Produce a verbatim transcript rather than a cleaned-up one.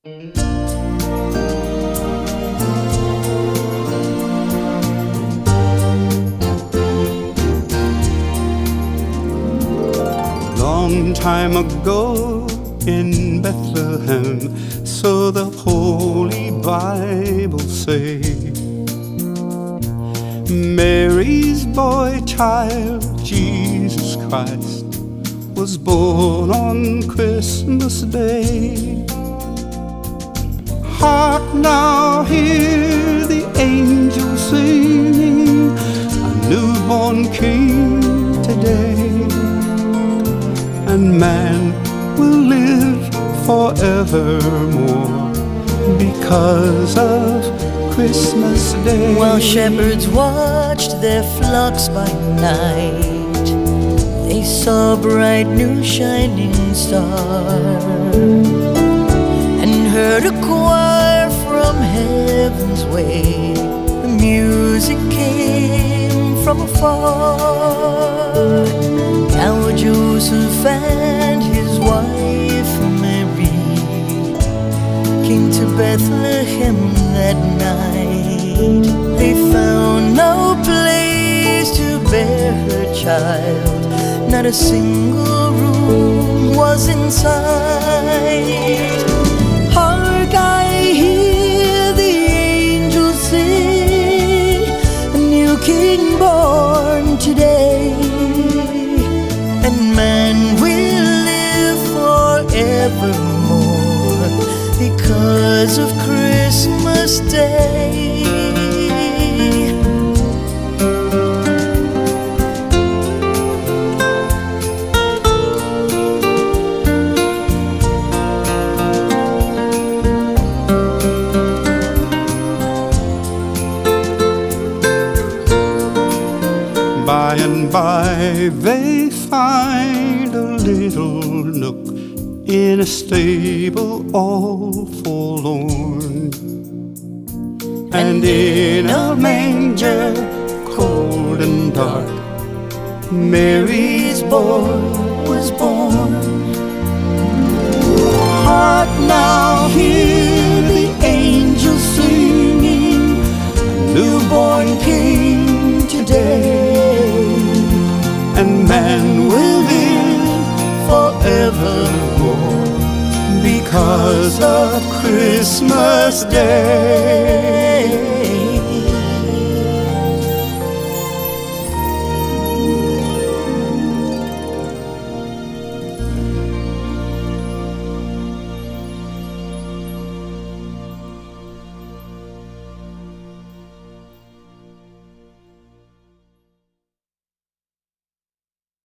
Long time ago in Bethlehem, so the Holy Bible say, Mary's boy child, Jesus Christ, was born on Christmas Day. Hark now, hear the angels singing, a newborn King today. And man will live forevermore because of Christmas Day. While shepherds watched their flocks by night, they saw a bright new shining star, and heard a choir from heaven's way. The music came from afar. Now Joseph and his wife Mary came to Bethlehem that night. They found no place to bear her child, not a single room was in sight. Hark, I hear the angels sing, a new King born today. And man will live forevermore because of Christmas Day. By and by they find a little nook in a stable all forlorn, and in a manger cold and dark Mary's boy was born. Hark now, hear the angels singing, a newborn King today. And man will live forevermore because of Christmas Day.